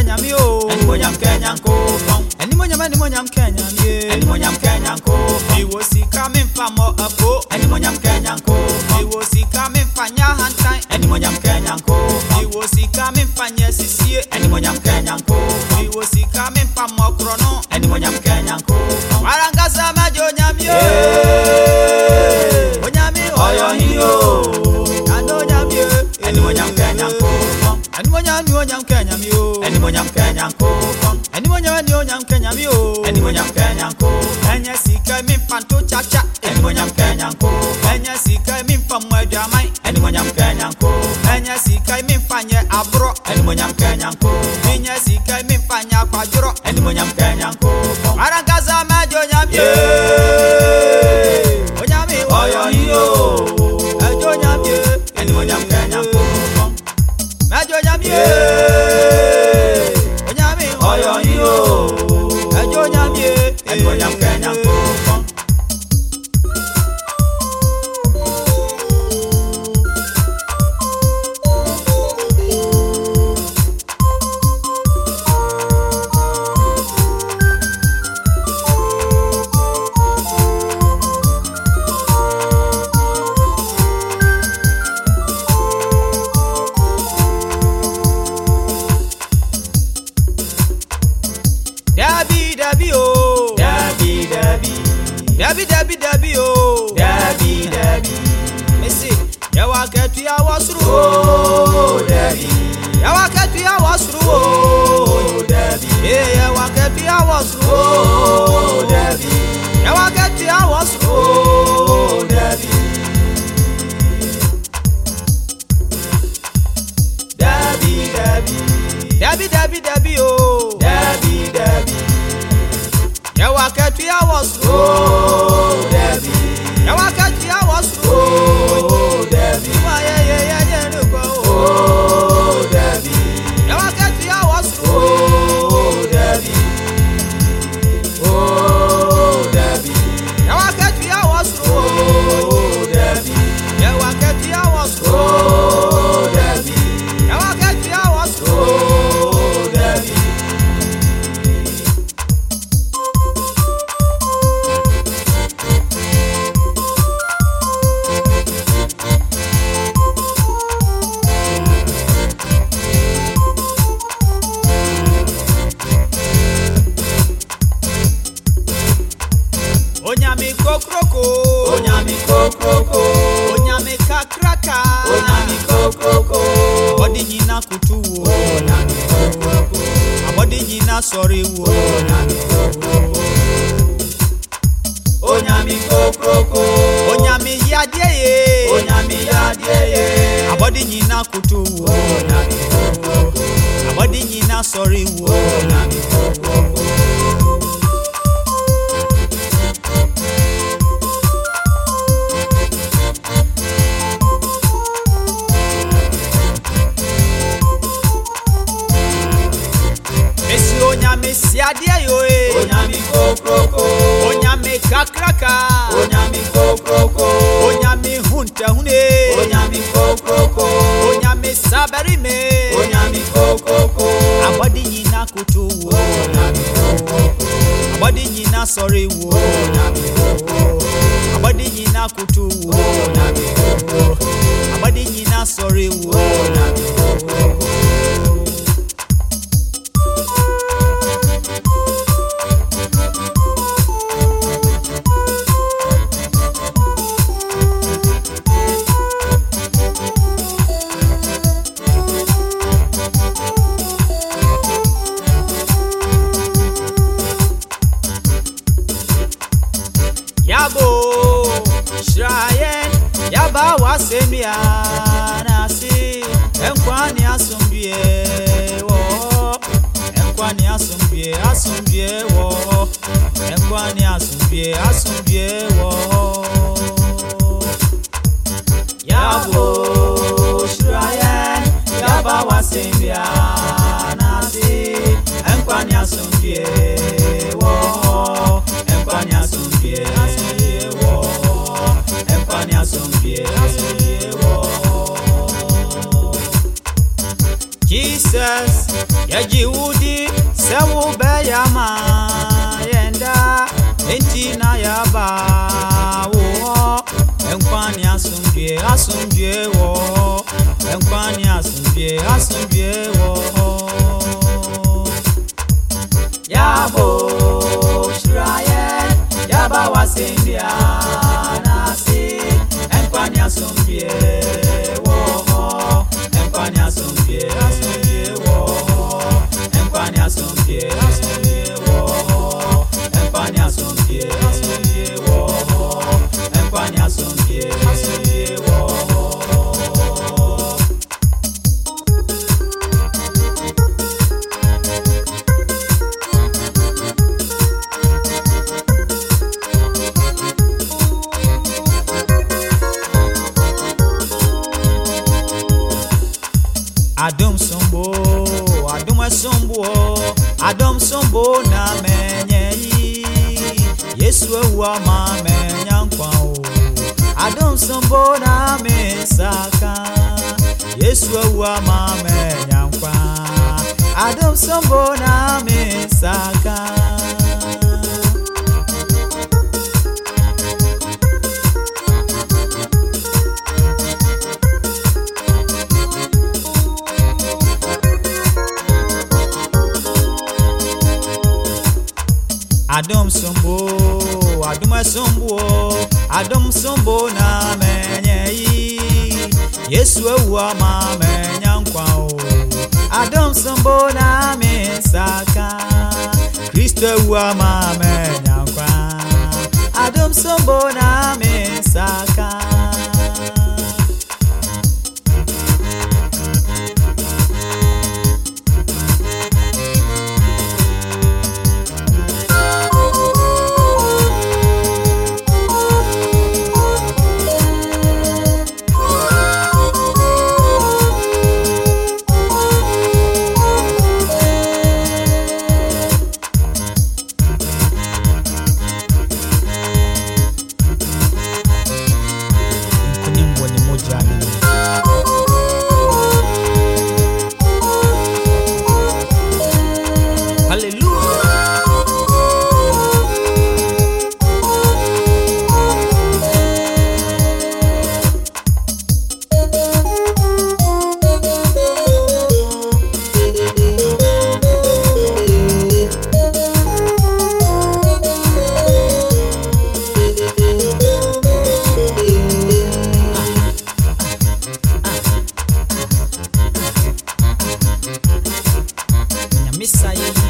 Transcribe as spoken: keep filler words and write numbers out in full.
Kenya mi o. Animonyam Kenya nkopon. Animonyam animonyam Kenya mi. Animonyam Kenya nkopon. Iwo sika mi mfa mo apo. Animonyam Kenya nkopon. Iwo sika mi mfa nya hantan. Animonyam Kenya nkopon. Iwo sika mi mfa nya sisie. Animonyam Kenya nkopon. Iwo sika mi mfa mo krono. Animonyam Kenya nkopon. Warangasa majo nyami o. Onyami oyo hiyo. Ano nyami o. Animonyam Kenya nkopon. Animonyam anyonyam Kenya mi o. Animonyam Kenya nkopon. Animonyam anyonyam Kenya mi o. Animonyam Kenya nkopon. Enya sika mi mfa nto chacha. Animonyam Kenya nkopon. Enya sika mi mfa mwadamai. Animonyam Kenya nkopon. Enya sika mi mfa nye abro. Animonyam Kenya nkopon. Enya sika mi mfa nya kwadro. Animonyam Kenya nkopon. Warangasa majo nyami o. Onyami oyo hiyo. Ajo nyami o. Animonyam Kenya nkopon. Majo nyami o. Onyami oyo hiyo. Ajo nyami o. Animonyam Kenya nkopon. Dabi dabi o. Dabi dabi. Dabi dabi dabi o. Dabi dabi. Missy, yawa ketu ya wasru. Oh dabi. Yawa ketu ya wasru. Oh dabi. Eh yawa ketu ya wasru. Oh dabi. Yawa ketu ya wasru. Oh dabi. Dabi dabi. Dabi dabi dabi o. Dabi dabi. Yawa ketu ya wasru. Oh dabi. Yawa ketu ya wasru. Oh dabi. Wa ye ye ye ye ruko. Oh dabi. Yawa ketu ya wasru. Oh dabi. Oh dabi. Yawa ketu ya wasru. Oh dabi. Yawa ketu ya wasru. Oh dabi. Yawa ketu ya wasru. Oh dabi. Onyami kokroko. Onyami kokroko. Onyami kakraka. Onyami kokroko. Abodi nyina kutuwo. Onyami kokroko. Abodi nyina sorry wo. Onyami kokroko. Onyami kokroko. Onyami yadeye. Onyami yadeye. Abodi nyina kutuwo. Onyami kokroko. Abodi nyina sorry wo. Onyami kokroko. Mesi onyami siadie yo e. Onyami kokroko. Onyami kakraka. Onyami kokroko. Onyami hunte hune. Onyami kokroko. Onyami saberime. Onyami kokroko. Abodi nyina kutuwo. Onyami kokroko. Abodi nyina sorry wo. Onyami kokroko. Abodi nyina kutuwo. Onyami kokroko. Abodi nyina sorry wo. Onyami kokroko. Yabo Shrayen Yaba wasemia nasi Enkwani asumbie wo Enkwani asumbie asumbie wo Enkwani asumbie asumbie wo Yabo Shrayen Yaba wasemia nasi Enkwani asumbie wo Enkwani asumbie Jesus, Yaji Udi Sewu be yama yenda enti na yaba wo enkwani asumdie asumdie wo enkwani asumdie asumdie wo Yabo shraye yaba wasindia nasi enkwani asumdie wo enkwani asumdie asumdie wo enkwani asumdie asumdie wo enkwani asumdie asumdie wo enkwani asumdie asumdie wo Adum sombo, adum sombo, adum sombo na menyi. Yesu wa ma menyankwa o. Adum sombo na mesaka. Yesu wa ma menyankwa. Adum sombo na mesaka. Adum sombo, adum sombo, adum sombo na menyi. Yesu wa ma menyankwa o. Adum sombo na mesaka. Kristo wa ma menyankwa. Adum sombo na mesaka. Messiah.